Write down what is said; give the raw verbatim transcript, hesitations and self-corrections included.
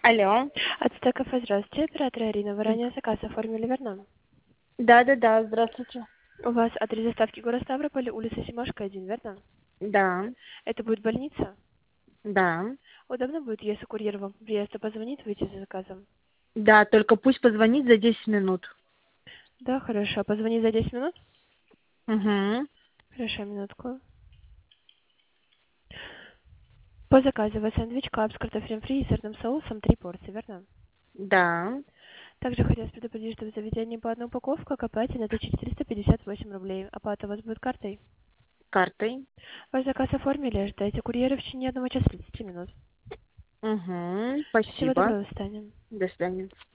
Алло. От кафе, здравствуйте, оператор Ирина. Вы ранее заказ оформили, верно? Да-да-да, здравствуйте. У вас адрес доставки город Ставрополь, улица Семашко, один, верно? Да, Это будет больница? да. Удобно будет, если курьер вам по приезду позвонит, выйти за заказом? Да, только пусть позвонит за десять минут. Да, хорошо. Позвонить за десять минут? Угу. Хорошо, минутку. По заказу у вас сэндвич кап с картофелем фри и сырным соусом, три порции, верно? Да, Также хотелось предупредить, что в заведении по одной упаковке к оплате на четыреста пятьдесят восемь рублей. Оплата у вас будет картой? картой. Ваш заказ оформили, ждайте курьера в течение одного часа тридцати минут. Угу. Всего Спасибо. доброго, до свидания. До свидания.